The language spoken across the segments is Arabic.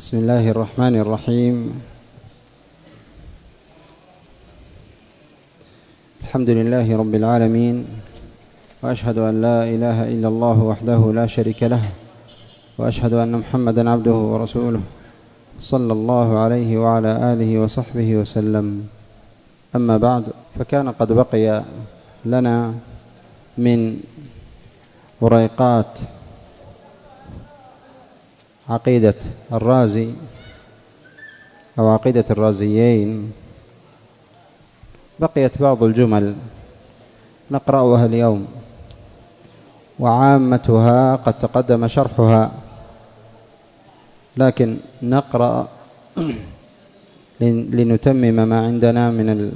بسم الله الرحمن الرحيم. الحمد لله رب العالمين، وأشهد أن لا إله إلا الله وحده لا شريك له، وأشهد أن محمدا عبده ورسوله صلى الله عليه وعلى آله وصحبه وسلم. أما بعد، فكان قد بقي لنا من وريقات عقيدة الرازي أو عقيدة الرازيين بقيت بعض الجمل نقرأها اليوم، وعامتها قد تقدم شرحها، لكن نقرأ لنتمم ما عندنا من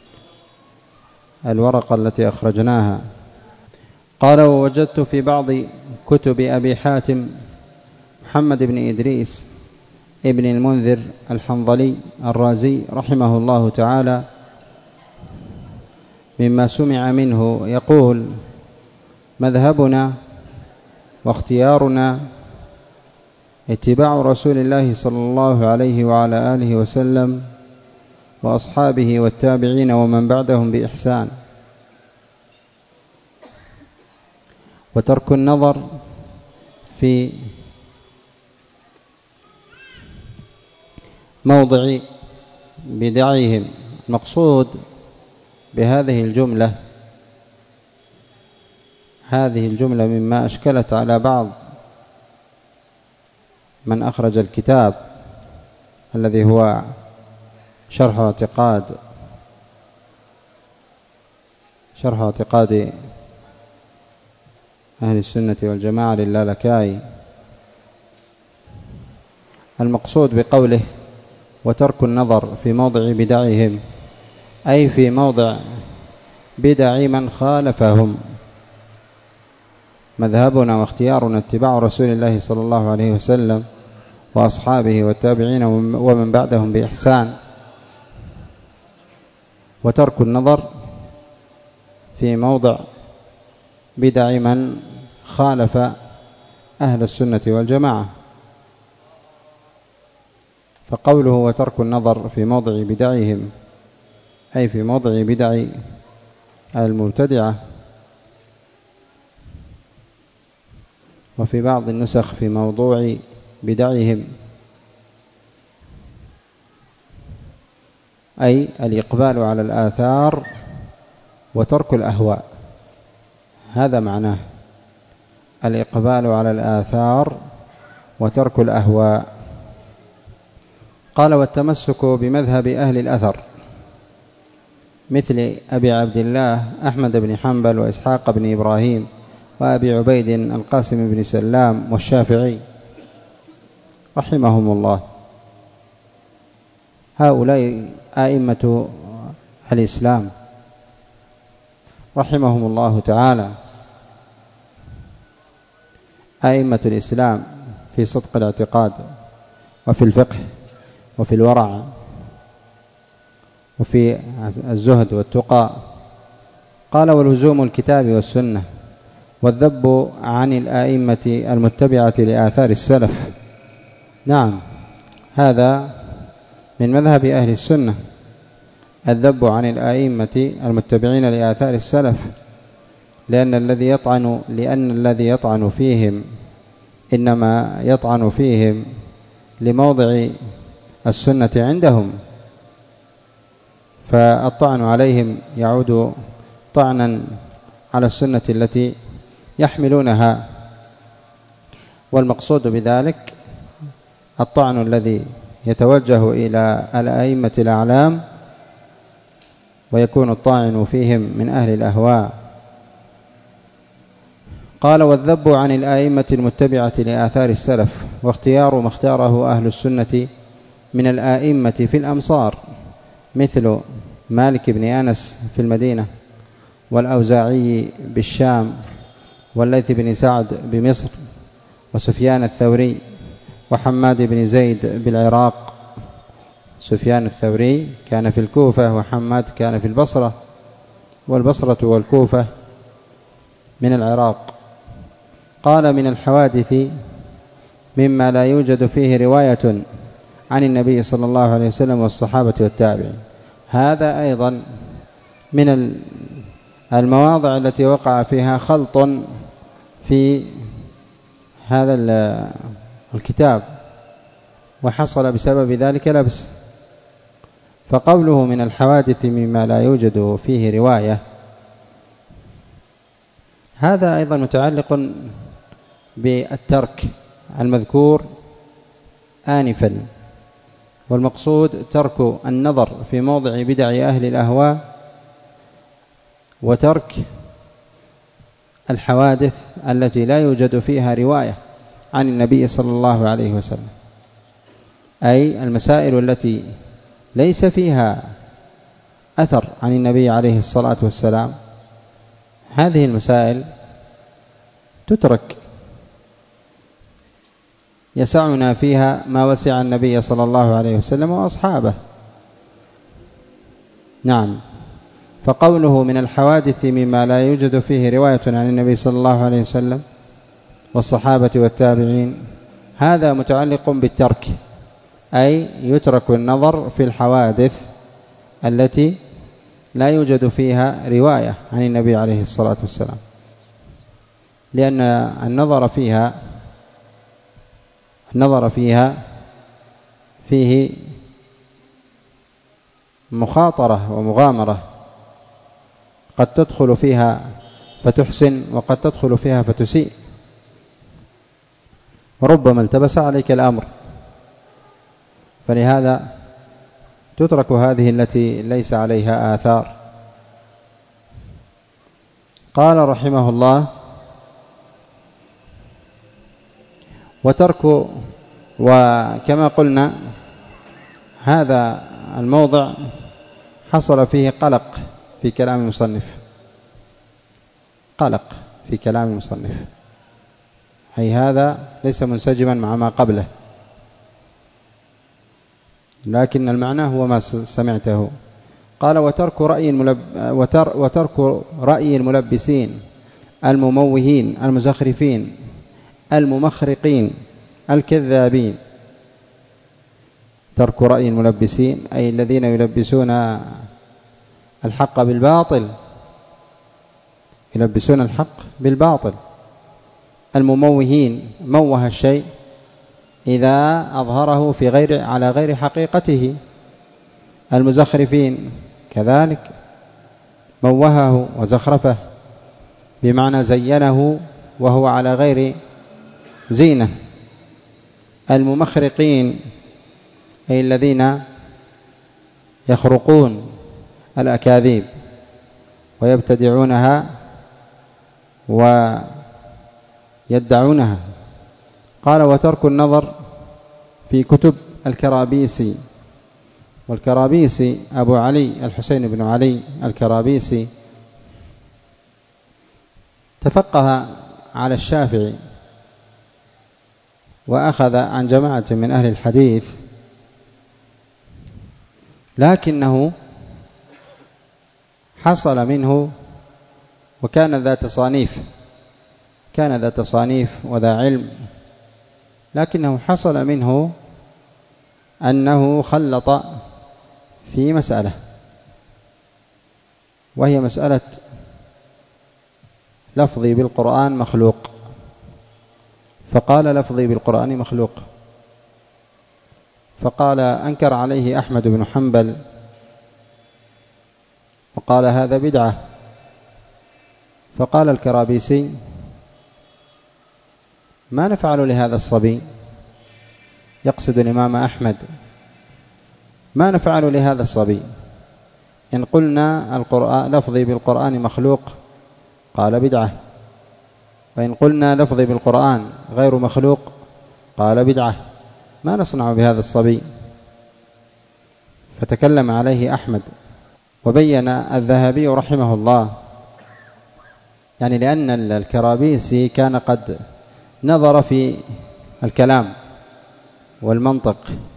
الورقة التي أخرجناها. قال: ووجدت في بعض كتب أبي حاتم محمد بن إدريس ابن المنذر الحنظلي الرازي رحمه الله تعالى مما سمع منه يقول: مذهبنا واختيارنا اتباع رسول الله صلى الله عليه وعلى آله وسلم وأصحابه والتابعين ومن بعدهم بإحسان، وترك النظر في موضع بدعهم. المقصود بهذه الجملة، هذه الجملة مما أشكلت على بعض من أخرج الكتاب الذي هو شرح اعتقاد أهل السنة والجماعة للالكائي. المقصود بقوله وترك النظر في موضع بدعهم، أي في موضع بدع من خالفهم. مذهبنا واختيارنا اتباع رسول الله صلى الله عليه وسلم وأصحابه والتابعين ومن بعدهم بإحسان، وترك النظر في موضع بدع من خالف أهل السنة والجماعة. فقوله وترك النظر في موضع بدعهم أي في موضع بدع المبتدعة، وفي بعض النسخ في موضوع بدعهم، أي الإقبال على الآثار وترك الأهواء. هذا معناه الإقبال على الآثار وترك الأهواء. قال: والتمسك بمذهب أهل الأثر مثل أبي عبد الله أحمد بن حنبل وإسحاق بن إبراهيم وأبي عبيد القاسم بن سلام والشافعي رحمهم الله. هؤلاء آئمة الإسلام رحمهم الله تعالى، آئمة الإسلام في صدق الاعتقاد وفي الفقه وفي الورع وفي الزهد والتقى. قال: ولزوم الكتاب والسنة والذب عن الآئمة المتبعة لآثار السلف. نعم، هذا من مذهب أهل السنة، الذب عن الآئمة المتبعين لآثار السلف، لأن الذي يطعن فيهم إنما يطعن فيهم لموضع السنة عندهم، فالطعن عليهم يعود طعنا على السنة التي يحملونها. والمقصود بذلك الطعن الذي يتوجه إلى الأئمة الأعلام ويكون الطاعن فيهم من أهل الأهواء. قال: والذب عن الآئمة المتبعة لآثار السلف واختيار ما اختاره أهل السنة من الآئمة في الأمصار مثل مالك بن أنس في المدينة، والأوزاعي بالشام، والليث بن سعد بمصر، وسفيان الثوري، وحماد بن زيد بالعراق. سفيان الثوري كان في الكوفة، وحماد كان في البصرة، والبصرة والكوفة من العراق. قال: من الحوادث مما لا يوجد فيه رواية عن النبي صلى الله عليه وسلم والصحابة والتابعين. هذا أيضا من المواضع التي وقع فيها خلط في هذا الكتاب، وحصل بسبب ذلك لبس. فقوله من الحوادث مما لا يوجد فيه رواية، هذا أيضا متعلق بالترك المذكور آنفا، والمقصود ترك النظر في موضع بدع أهل الأهواء، وترك الحوادث التي لا يوجد فيها رواية عن النبي صلى الله عليه وسلم، أي المسائل التي ليس فيها أثر عن النبي عليه الصلاة والسلام، هذه المسائل تترك. يسعنا فيها ما وسع النبي صلى الله عليه وسلم وأصحابه. نعم. فقوله من الحوادث مما لا يوجد فيه رواية عن النبي صلى الله عليه وسلم والصحابة والتابعين، هذا متعلق بالترك، أي يترك النظر في الحوادث التي لا يوجد فيها رواية عن النبي عليه الصلاة والسلام، لأن النظر فيها فيه مخاطرة ومغامرة، قد تدخل فيها فتحسن وقد تدخل فيها فتسيء، وربما التبس عليك الأمر، فلهذا تترك هذه التي ليس عليها آثار. قال رحمه الله: وترك، وكما قلنا هذا الموضع حصل فيه قلق في كلام المصنف، قلق في كلام المصنف، أي هذا ليس منسجما مع ما قبله، لكن المعنى هو ما سمعته. قال: وترك رأي الملبسين المموهين المزخرفين الممخرقين الكذابين. ترك رأي الملبسين أي الذين يلبسون الحق بالباطل، يلبسون الحق بالباطل. المموهين، موه الشيء إذا أظهره على غير حقيقته. المزخرفين كذلك، موهه وزخرفه بمعنى زينه وهو على غير زينة. الممخرقين أي الذين يخرقون الأكاذيب ويبتدعونها ويدعونها. قال: وترك النظر في كتب الكرابيسي. والكرابيسي أبو علي الحسين بن علي الكرابيسي تفقه على الشافعي وأخذ عن جماعة من أهل الحديث، لكنه حصل منه، وكان ذا تصانيف وذا علم، لكنه حصل منه أنه خلط في مسألة، وهي مسألة لفظي بالقرآن مخلوق، فقال لفظي بالقرآن مخلوق، فقال أنكر عليه أحمد بن حنبل وقال هذا بدعة. فقال الكرابيسي: ما نفعل لهذا الصبي، يقصد الإمام أحمد، ما نفعل لهذا الصبي إن قلنا لفظي بالقرآن مخلوق قال بدعة، وإن قلنا لفظي بالقرآن غير مخلوق قال بدعة، ما نصنع بهذا الصبي؟ فتكلم عليه أحمد. وبين الذهبي رحمه الله، يعني لأن الكرابيسي كان قد نظر في الكلام والمنطق،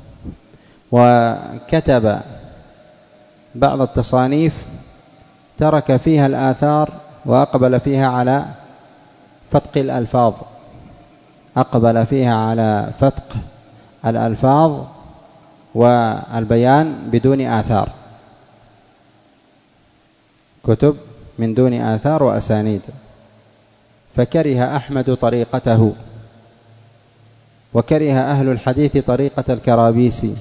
وكتب بعض التصانيف ترك فيها الآثار وأقبل فيها على فتق الألفاظ، أقبل فيها على فتق الألفاظ والبيان بدون آثار، كتب من دون آثار وأسانيد. فكره أحمد طريقته، وكره أهل الحديث طريقة الكرابيسي.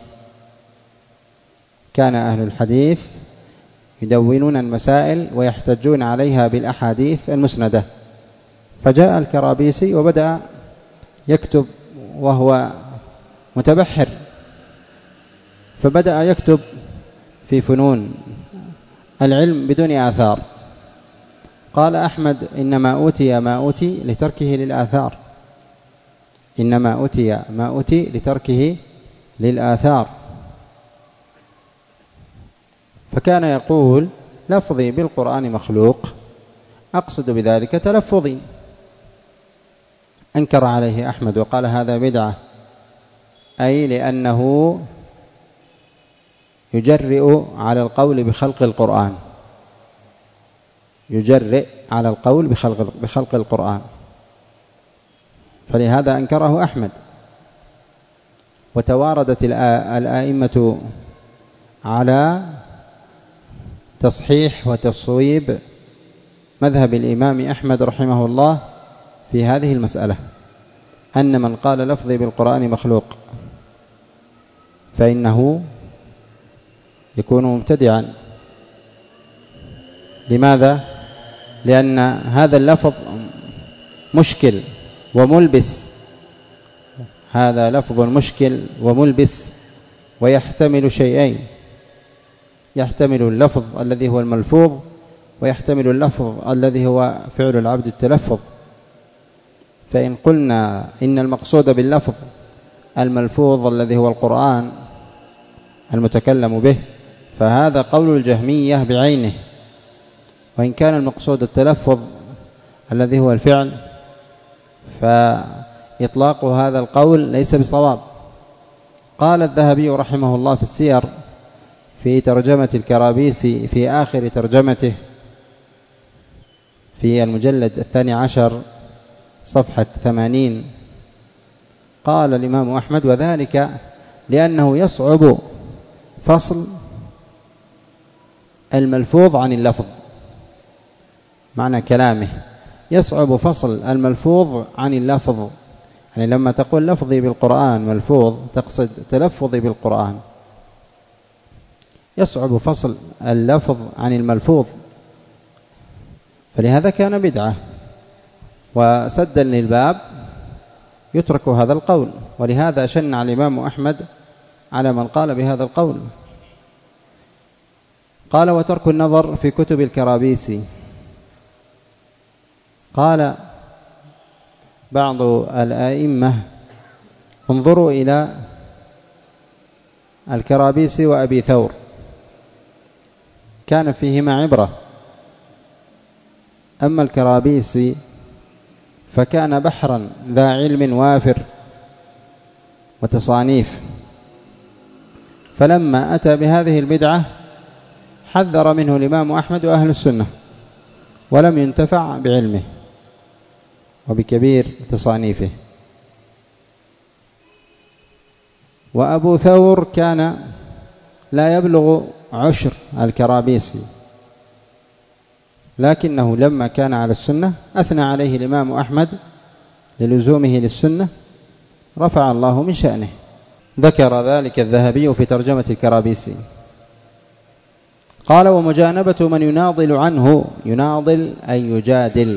كان أهل الحديث يدونون المسائل ويحتجون عليها بالأحاديث المسندة، فجاء الكرابيسي وبدأ يكتب وهو متبحر، فبدأ يكتب في فنون العلم بدون آثار. قال أحمد: إنما أوتي ما أوتي لتركه للآثار، إنما أوتي ما أوتي لتركه للآثار. فكان يقول: لفظي بالقرآن مخلوق، أقصد بذلك تلفظي. أنكر عليه أحمد وقال: هذا بدعة، أي لأنه يجرئ على القول بخلق القرآن، يجرئ على القول بخلق القرآن، فلهذا أنكره أحمد. وتواردت الآئمة على تصحيح وتصويب مذهب الإمام أحمد رحمه الله في هذه المسألة، أن من قال لفظي بالقرآن مخلوق فإنه يكون مبتدعا. لماذا؟ لأن هذا اللفظ مشكل وملبس، هذا لفظ مشكل وملبس، ويحتمل شيئين: يحتمل اللفظ الذي هو الملفوظ، ويحتمل اللفظ الذي هو فعل العبد التلفظ. فإن قلنا إن المقصود باللفظ الملفوظ الذي هو القرآن المتكلم به، فهذا قول الجهمية بعينه. وإن كان المقصود التلفظ الذي هو الفعل، فإطلاق هذا القول ليس بصواب. قال الذهبي رحمه الله في السير في ترجمة الكرابيسي في آخر ترجمته في المجلد 12 صفحة 80، قال الإمام أحمد: وذلك لأنه يصعب فصل الملفوظ عن اللفظ. معنى كلامه: يصعب فصل الملفوظ عن اللفظ، يعني لما تقول لفظي بالقرآن ملفوظ تقصد تلفظي بالقرآن، يصعب فصل اللفظ عن الملفوظ، فلهذا كان بدعة، وسدا للباب يترك هذا القول. ولهذا شنع الإمام أحمد على من قال بهذا القول. قال: وترك النظر في كتب الكرابيسي. قال بعض الآئمة: انظروا إلى الكرابيسي وأبي ثور، كان فيهما عبرة. أما الكرابيسي فكان بحرا ذا علم وافر وتصانيف، فلما أتى بهذه البدعة حذر منه الإمام أحمد وأهل السنة، ولم ينتفع بعلمه وبكبير تصانيفه. وأبو ثور كان لا يبلغ عشر الكرابيسي، لكنه لما كان على السنة أثنى عليه الإمام أحمد للزومه للسنة، رفع الله من شأنه. ذكر ذلك الذهبي في ترجمة الكرابيسي. قال: ومجانبة من يناضل عنه، يناضل أي يجادل،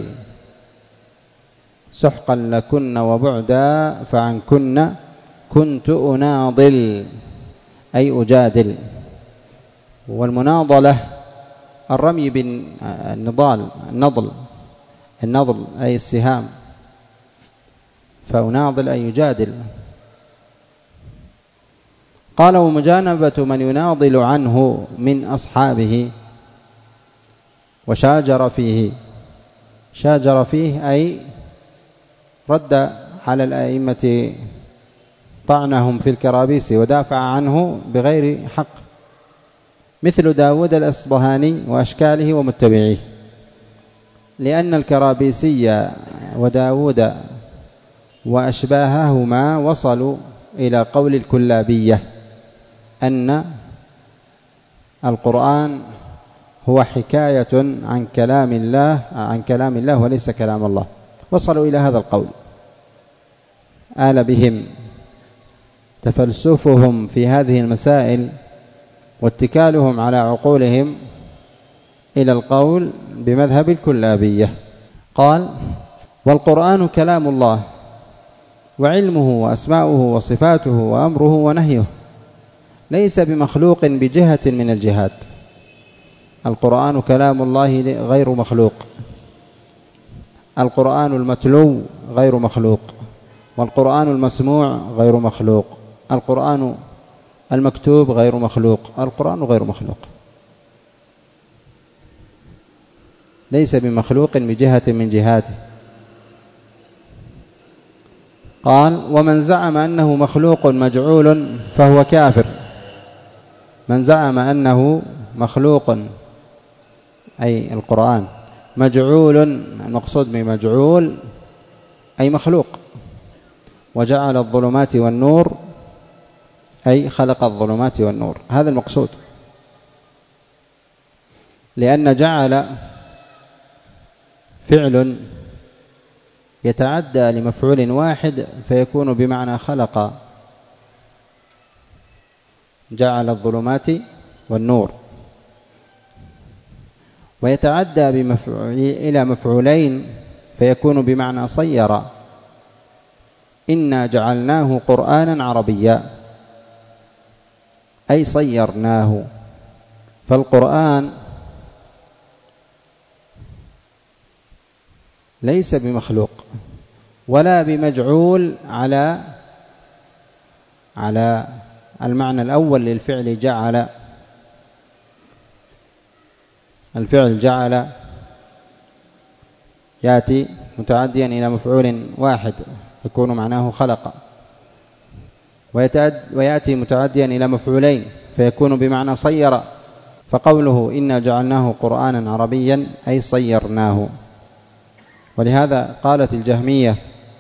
سحقا لكن وبعدا فعنكن كنت أناضل أي أجادل. والمناضلة الرمي بالنضال، النضل أي السهام، فأناضل أي يجادل. قال: ومجانبة من يناضل عنه من أصحابه وشاجر فيه. شاجر فيه أي رد على الأئمة طعنهم في الكرابيسي ودافع عنه بغير حق، مثل داود الأصبهاني وأشكاله ومتبعيه. لأن الكرابيسي وداود وأشباههما وصلوا إلى قول الكلابية أن القرآن هو حكاية عن كلام الله وليس كلام الله. وصلوا إلى هذا القول. آل بهم تفلسفهم في هذه المسائل واتكالهم على عقولهم إلى القول بمذهب الكلابية. قال: والقرآن كلام الله وعلمه وأسماؤه وصفاته وأمره ونهيه ليس بمخلوق بجهة من الجهات. القرآن كلام الله غير مخلوق. القرآن المتلو غير مخلوق، والقرآن المسموع غير مخلوق، القرآن المكتوب غير مخلوق، القرآن غير مخلوق، ليس بمخلوق بجهة من جهاته. قال: ومن زعم أنه مخلوق مجعول فهو كافر. من زعم أنه مخلوق أي القرآن مجعول، المقصود بمجعول أي مخلوق، وجعل الظلمات والنور أي خلق الظلمات والنور، هذا المقصود. لأن جعل فعل يتعدى لمفعول واحد فيكون بمعنى خلق، جعل الظلمات والنور، ويتعدى إلى مفعولين فيكون بمعنى صير، إنا جعلناه قرآنا عربيا أي صيرناه. فالقرآن ليس بمخلوق ولا بمجعول على المعنى الأول للفعل جعل. الفعل جعل يأتي متعديا إلى مفعول واحد يكون معناه خلق، ويأتي متعديا إلى مفعولين فيكون بمعنى صير. فقوله إنا جعلناه قرآنا عربيا أي صيرناه. ولهذا قالت الجهمية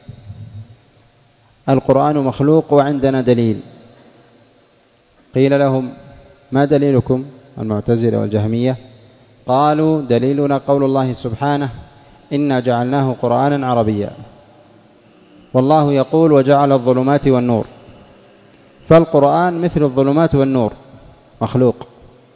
القرآن مخلوق وعندنا دليل. قيل لهم: ما دليلكم؟ المعتزلة والجهمية قالوا: دليلنا قول الله سبحانه: إنا جعلناه قرآنا عربيا، والله يقول: وجعل الظلمات والنور. فالقرآن مثل الظلمات والنور مخلوق.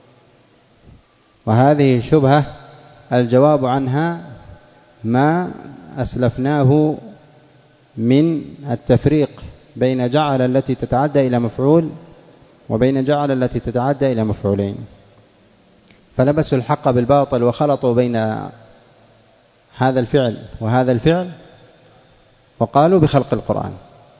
وهذه شبهة الجواب عنها ما أسلفناه من التفريق بين جعل التي تتعدى إلى مفعول وبين جعل التي تتعدى إلى مفعولين، فلبسوا الحق بالباطل وخلطوا بين هذا الفعل وهذا الفعل وقالوا بخلق القرآن.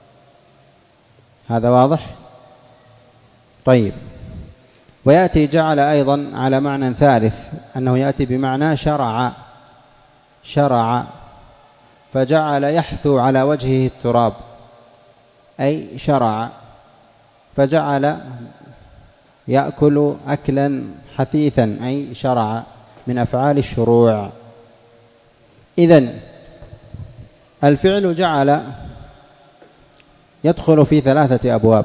هذا واضح؟ طيب. ويأتي جعل أيضا على معنى ثالث، أنه يأتي بمعنى شرع، فجعل يحثو على وجهه التراب أي شرع، فجعل يأكل أكلا حثيثا أي شرع، من أفعال الشروع. إذن الفعل جعل يدخل في 3 أبواب.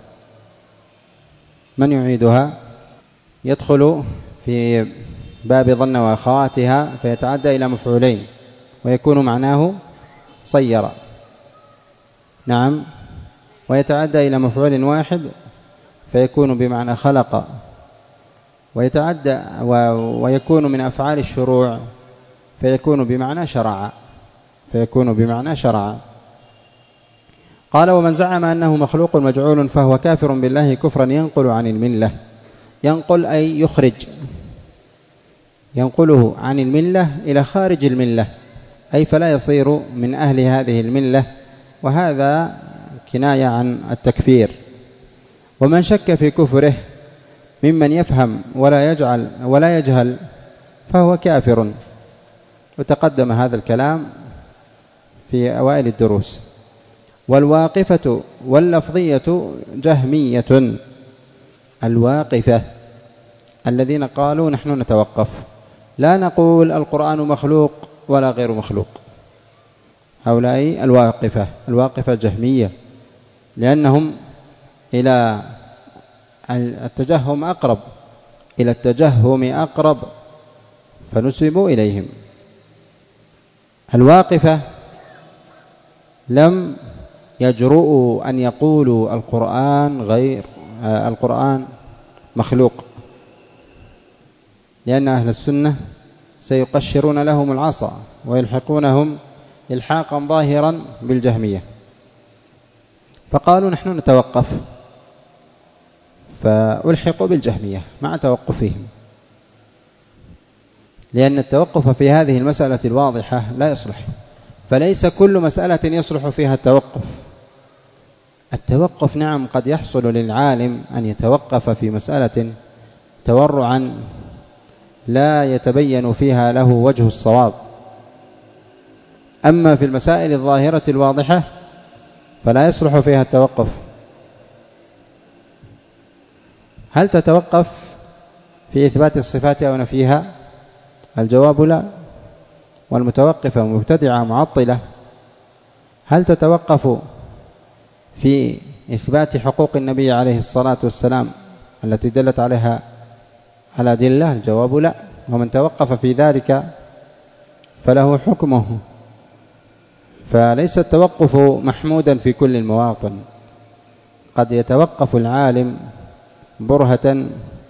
من يعيدها؟ يدخل في باب ظن وأخواتها فيتعدى إلى مفعولين ويكون معناه صير. نعم. ويتعدى إلى مفعول واحد فيكون بمعنى خلق، ويتعدى ويكون من أفعال الشروع فيكون بمعنى شرع. قال: ومن زعم أنه مخلوق مجعول فهو كافر بالله كفرا ينقل عن الملة. ينقل أي يخرج، ينقله عن الملة إلى خارج الملة، أي فلا يصير من أهل هذه الملة، وهذا كناية عن التكفير. ومن شك في كفره ممن يفهم ولا يجهل فهو كافر. وتقدم هذا الكلام في أوائل الدروس. والواقفة واللفظية جهمية. الواقفة الذين قالوا نحن نتوقف، لا نقول القرآن مخلوق ولا غير مخلوق، هؤلاء الواقفة جهمية، لأنهم إلى التجهم أقرب فنسبوا إليهم. الواقفة لم يجرؤوا أن يقولوا القرآن مخلوق، لأن أهل السنة سيقشرون لهم العصا ويلحقونهم إلحاقا ظاهرا بالجهمية، فقالوا نحن نتوقف، فألحقوا بالجهمية مع توقفهم، لأن التوقف في هذه المسألة الواضحة لا يصلح، فليس كل مسألة يصلح فيها التوقف. نعم قد يحصل للعالم أن يتوقف في مسألة تورعا لا يتبين فيها له وجه الصواب، أما في المسائل الظاهرة الواضحة فلا يصلح فيها التوقف. هل تتوقف في إثبات الصفات أو نفيها؟ الجواب لا. والمتوقفة مبتدعة معطلة. هل تتوقف في إثبات حقوق النبي عليه الصلاة والسلام التي دلت عليها على أدلة؟ الجواب لا. ومن توقف في ذلك فله حكمه. فليس التوقف محمودا في كل المواطن، قد يتوقف العالم برهة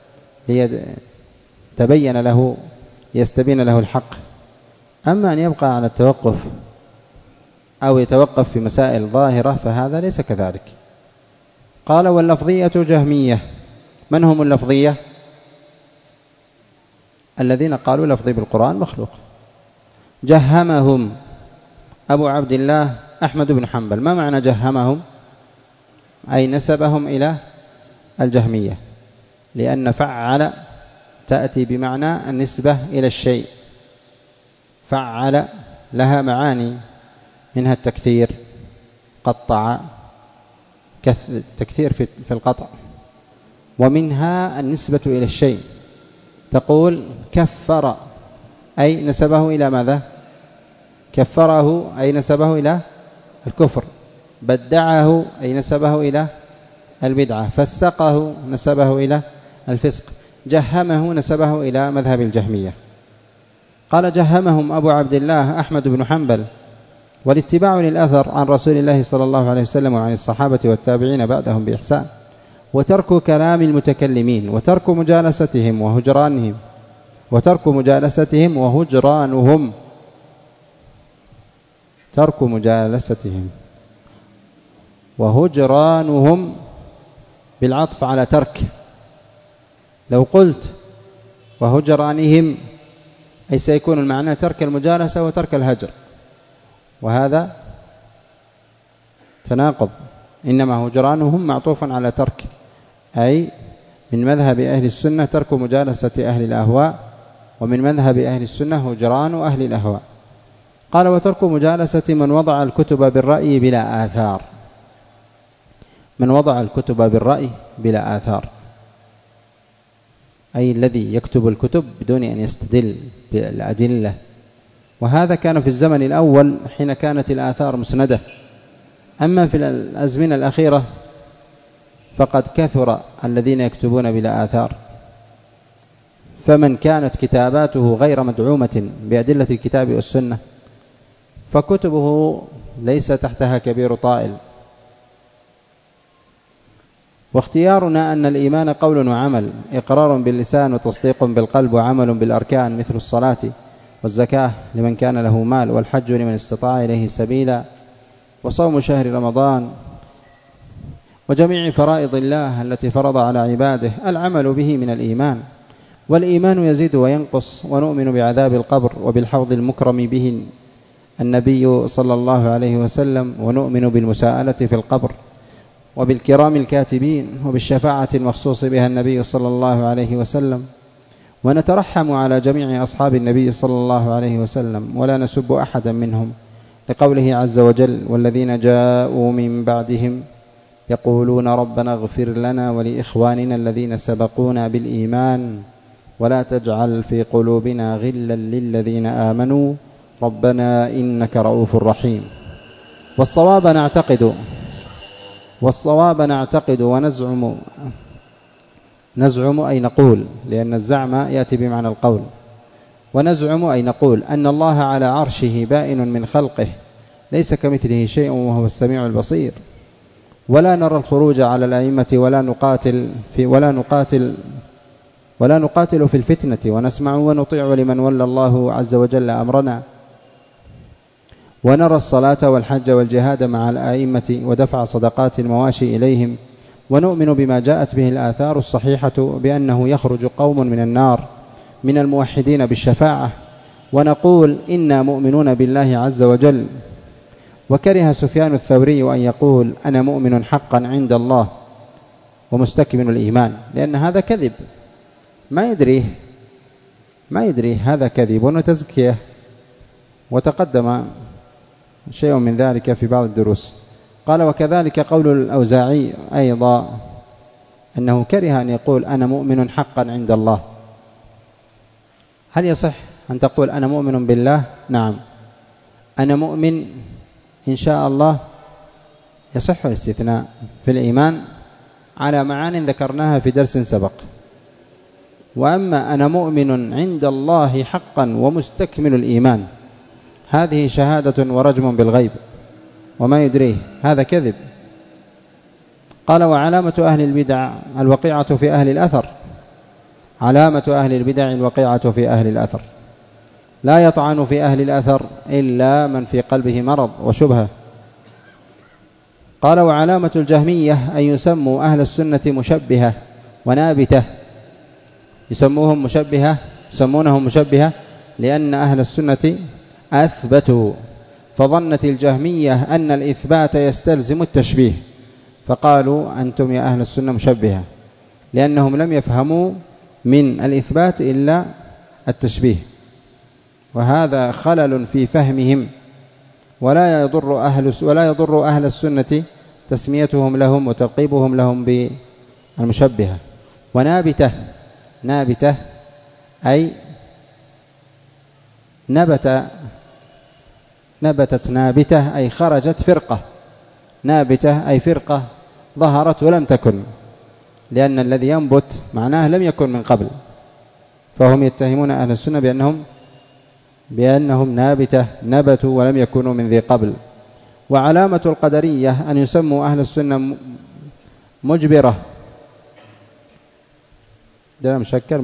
ليستبين له الحق، أما أن يبقى على التوقف أو يتوقف في مسائل ظاهرة فهذا ليس كذلك. قال واللفظية جهمية. من هم اللفظية؟ الذين قالوا لفظي بالقرآن مخلوق. جهمهم أبو عبد الله أحمد بن حنبل. ما معنى جهمهم؟ أي نسبهم إلى الجهمية، لأن فعل تأتي بمعنى النسبة إلى الشيء. فعل لها معاني، منها التكثير، قطع، تكثير في القطع، ومنها النسبة إلى الشيء. تقول كفر أي نسبه إلى ماذا؟ كفره أي نسبه إلى الكفر. بدعه أي نسبه إلى البدعة. فسقه نسبه إلى الفسق. جهمه نسبه إلى مذهب الجهمية. قال جهمهم أبو عبد الله أحمد بن حنبل. والاتباع للأثر عن رسول الله صلى الله عليه وسلم وعن الصحابة والتابعين بعدهم بإحسان، وترك كلام المتكلمين، وترك مجالستهم وهجرانهم. ترك مجالستهم وهجرانهم بالعطف على ترك. لو قلت وهجرانهم أي سيكون المعنى ترك المجالسة وترك الهجر، وهذا تناقض. إنما هجرانهم معطوف على ترك، أي من مذهب أهل السنة ترك مجالسة أهل الأهواء، ومن مذهب أهل السنة هجران أهل الأهواء. قال وترك مجالسة من وضع الكتب بالرأي بلا آثار. من وضع الكتب بالرأي بلا آثار أي الذي يكتب الكتب بدون أن يستدل بالأدلة. وهذا كان في الزمن الأول حين كانت الآثار مسندة. أما في الأزمنة الأخيرة فقد كثر الذين يكتبون بلا آثار، فمن كانت كتاباته غير مدعومة بأدلة الكتاب والسنة فكتبه ليس تحتها كبير طائل. واختيارنا أن الإيمان قول وعمل، إقرار باللسان وتصديق بالقلب وعمل بالأركان، مثل الصلاة والزكاة لمن كان له مال، والحج لمن استطاع إليه سبيلا، وصوم شهر رمضان، وجميع فرائض الله التي فرض على عباده العمل به من الإيمان. والإيمان يزيد وينقص، ونؤمن بعذاب القبر وبالحوض المكرم به النبي صلى الله عليه وسلم، ونؤمن بالمساءلة في القبر وبالكرام الكاتبين وبالشفاعة المخصوص بها النبي صلى الله عليه وسلم، ونترحم على جميع أصحاب النبي صلى الله عليه وسلم ولا نسب أحدا منهم، لقوله عز وجل والذين جاءوا من بعدهم يقولون ربنا اغفر لنا ولإخواننا الذين سبقونا بالإيمان ولا تجعل في قلوبنا غلا للذين آمنوا ربنا إنك رؤوف رحيم. والصواب نعتقد ونزعم أي نقول، لأن الزعم يأتي بمعنى القول، ونزعم أي نقول أن الله على عرشه بائن من خلقه ليس كمثله شيء وهو السميع البصير، ولا نرى الخروج على الأئمة ولا نقاتل في الفتنة، ونسمع ونطيع لمن ولى الله عز وجل أمرنا، ونرى الصلاة والحج والجهاد مع الأئمة ودفع صدقات المواشي إليهم، ونؤمن بما جاءت به الآثار الصحيحة بأنه يخرج قوم من النار من الموحدين بالشفاعة، ونقول إنا مؤمنون بالله عز وجل. وكره سفيان الثوري أن يقول أنا مؤمن حقا عند الله ومستكمل الإيمان، لأن هذا كذب، ما يدريه هذا كذب وتزكية، وتقدم شيء من ذلك في بعض الدروس. قال وكذلك قول الأوزاعي أيضا أنه كره أن يقول أنا مؤمن حقا عند الله. هل يصح أن تقول أنا مؤمن بالله؟ نعم. أنا مؤمن إن شاء الله يصح الاستثناء في الإيمان على معان ذكرناها في درس سبق. وأما أنا مؤمن عند الله حقا ومستكمل الإيمان، هذه شهادة ورجم بالغيب وما يدريه، هذا كذب. قال وعلامة أهل البدع الوقيعة في أهل الأثر، علامة أهل البدع الوقيعة في أهل الأثر، لا يطعن في أهل الأثر إلا من في قلبه مرض وشبهة. قال وعلامة الجهمية أن يسموا أهل السنة مشبهة ونابتة، يسمونهم مشبهة لأن أهل السنة أثبتوا، فظنت الجهمية أن الإثبات يستلزم التشبيه، فقالوا أنتم يا أهل السنة مشبهة، لأنهم لم يفهموا من الإثبات إلا التشبيه، وهذا خلل في فهمهم، ولا يضر أهل السنة تسميتهم لهم وتلقيبهم لهم بالمشبهة. ونابتة، نابتة أي نبتت نابتة أي خرجت فرقة، نابتة أي فرقة ظهرت ولم تكن، لأن الذي ينبت معناه لم يكن من قبل، فهم يتهمون أهل السنة بأنهم نابتة نبتوا ولم يكونوا من ذي قبل. وعلامة القدرية أن يسموا أهل السنة مجبرة، ده مشكل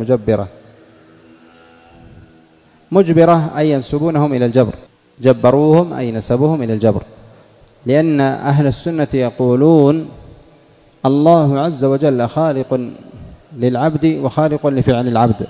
مجبرة أي ينسبونهم إلى الجبر، جبروهم أي نسبوهم إلى الجبر، لأن أهل السنة يقولون الله عز وجل خالق للعبد وخالق لفعل العبد،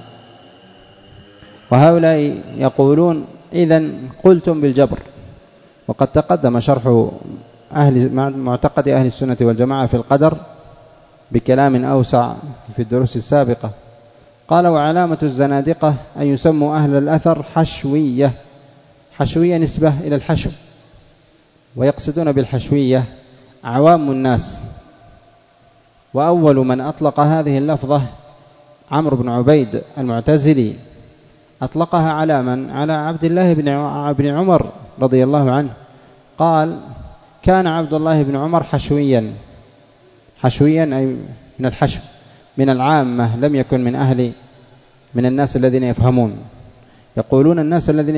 وهؤلاء يقولون إذن قلتم بالجبر. وقد تقدم شرح معتقد أهل السنة والجماعة في القدر بكلام أوسع في الدروس السابقة. قال وعلامة الزنادقة أن يسموا أهل الأثر حشوية، حشوية نسبة إلى الحشو، ويقصدون بالحشوية عوام الناس. وأول من أطلق هذه اللفظة عمرو بن عبيد المعتزلي، أطلقها على من؟ على عبد الله بن عمر رضي الله عنه، قال كان عبد الله بن عمر حشويا أي من الحشو، من العامة، لم يكن من الناس الذين يفهمون. يقولون الناس الذين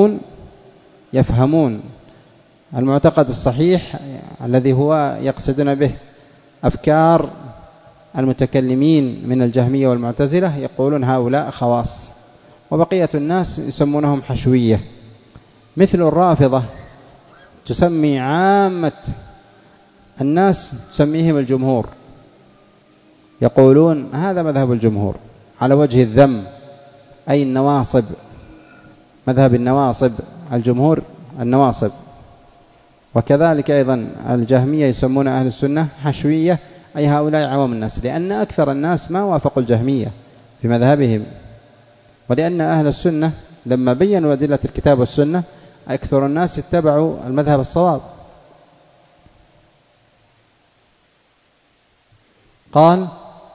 يفهمون المعتقد الصحيح الذي هو يقصدون به أفكار المتكلمين من الجهمية والمعتزلة، يقولون هؤلاء خواص، وبقية الناس يسمونهم حشوية. مثل الرافضة تسمي عامة الناس تسميهم الجمهور، يقولون هذا مذهب الجمهور على وجه الذم، أي النواصب، مذهب النواصب، الجمهور النواصب. وكذلك أيضا الجهمية يسمون أهل السنة حشوية، أي هؤلاء عوام الناس، لأن أكثر الناس ما وافقوا الجهمية في مذهبهم، ولأن أهل السنة لما بينوا أدلة الكتاب والسنة أكثر الناس اتبعوا المذهب الصواب. قال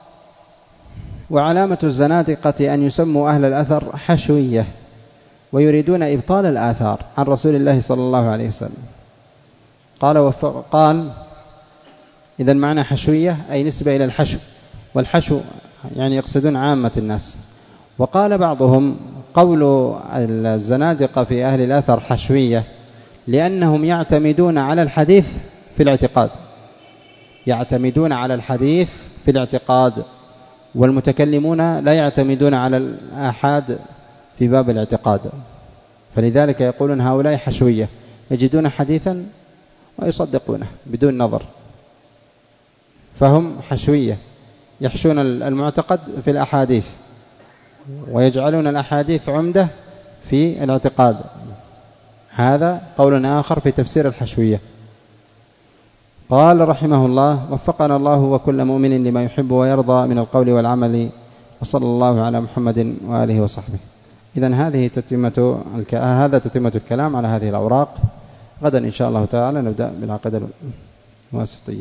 وعلامة الزنادقة أن يسموا أهل الأثر حشوية، ويريدون إبطال الآثار عن رسول الله صلى الله عليه وسلم. قال إذا معنى حشوية أي نسبة إلى الحشو، والحشو يعني يقصدون عامة الناس. وقال بعضهم قول الزنادقة في أهل الأثر حشوية لأنهم يعتمدون على الحديث في الاعتقاد، يعتمدون على الحديث في الاعتقاد، والمتكلمون لا يعتمدون على الآحاد في باب الاعتقاد، فلذلك يقولون هؤلاء حشوية، يجدون حديثا ويصدقونه بدون نظر، فهم حشوية يحشون المعتقد في الأحاديث ويجعلون الأحاديث عمدة في الاعتقاد. هذا قول آخر في تفسير الحشوية. قال رحمه الله: وفقنا الله وكل مؤمن لما يحب ويرضى من القول والعمل، وصلى الله على محمد وآله وصحبه. إذن هذا تتمة الكلام على هذه الأوراق. غدا إن شاء الله تعالى نبدأ بالعقيدة الواسطية.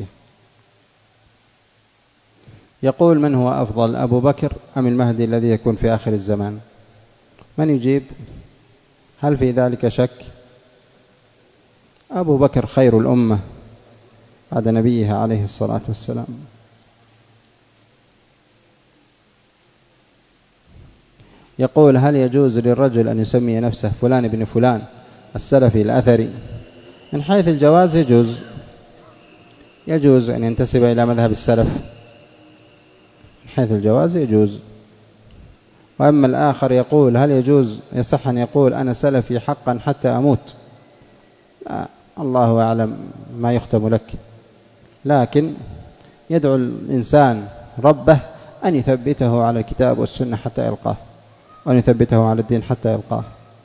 يقول: من هو أفضل، أبو بكر أم المهدي الذي يكون في آخر الزمان؟ من يجيب؟ هل في ذلك شك؟ أبو بكر خير الأمة بعد نبيها عليه الصلاة والسلام. يقول: هل يجوز للرجل أن يسمي نفسه فلان بن فلان السلفي الأثري؟ من حيث الجواز يجوز أن ينتسب إلى مذهب السلف، من حيث الجواز يجوز. وأما الآخر يقول: هل يجوز يصح أن يقول أنا سلفي حقا حتى أموت؟ لا، الله أعلم ما يختم لك، لكن يدعو الإنسان ربه أن يثبته على الكتاب والسنة حتى يلقاه، وأن يثبته على الدين حتى يلقاه.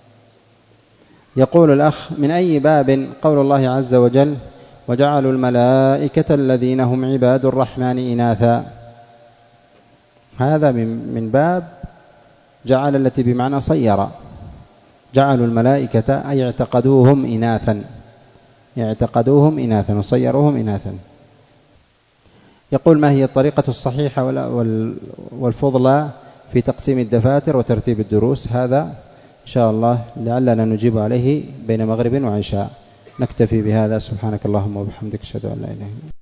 يقول الأخ: من أي باب قول الله عز وجل: وجعلوا الملائكة الذين هم عباد الرحمن إناثا؟ هذا من باب جعل التي بمعنى صير. جعلوا الملائكة أي اعتقدوهم إناثا وصيروهم إناثا. يقول: ما هي الطريقة الصحيحة والفضلى في تقسيم الدفاتر وترتيب الدروس؟ هذا إن شاء الله لعلنا نجيب عليه بين مغرب وعشاء. نكتفي بهذا. سبحانك اللهم وبحمدك، أشهد أن لا إله إلا أنت.